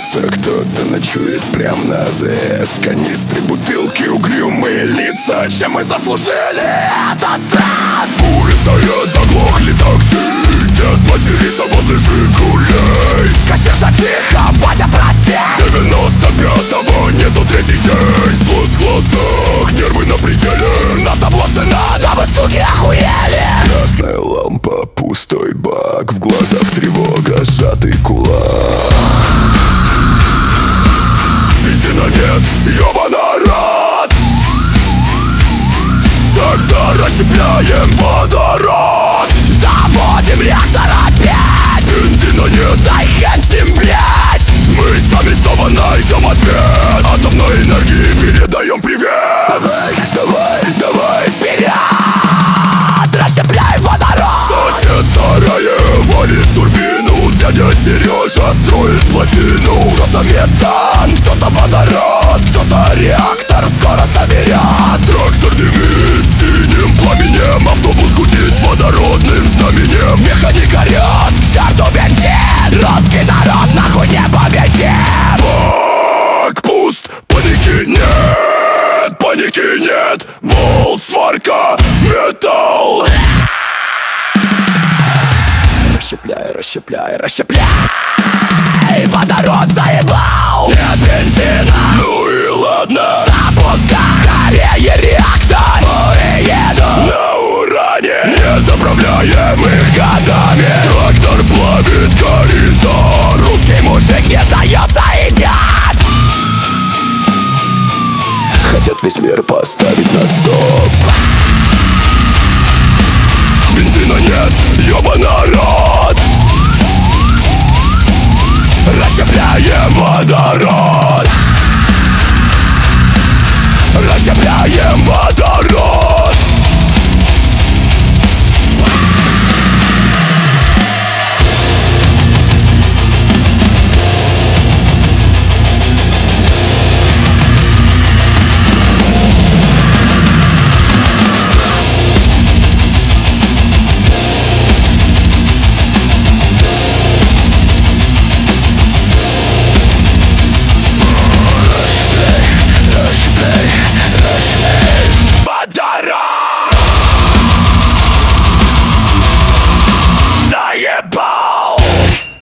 Кажется, кто-то ночует прям на АЗС. Канистры, бутылки, угрюмые лица. Чем мы заслужили этот стресс? Фуры стоят, заглохли такси. Дед матерится возле «Жигулей». Кассирша тихо, батя, прости. 95-го нету третий день. Злость в глазах, нервы на пределе. На табло цена, да вы, суки, охуели. Красная лампа, пустой бак. В глазах тревога, сжатый кулак. Бензина нет, ёбаный рот. Тогда расщепляем водород. Заводим реактор опять. Бензина нет, дай хрен с ним, блять. Мы сами снова найдем ответ. Атомной энергии передаем привет. Давай, давай вперед. Расщепляем водород. Сосед в сарае валит турбину. Дядя Сережа строит плотину. Кто-то метан, кто-то водород, кто-то реактор скоро соберет. Трактор дымит синим пламенем. Автобус гудит водородным знаменем. Механик орёт, к черту бензин. Русский народ нахуй не победим. Бак пуст, паники нет. Паники нет, болт, сварка, металл. Расщепляй, расщепляй, расщепляй. Водород заебал. Нет бензина, ну и ладно.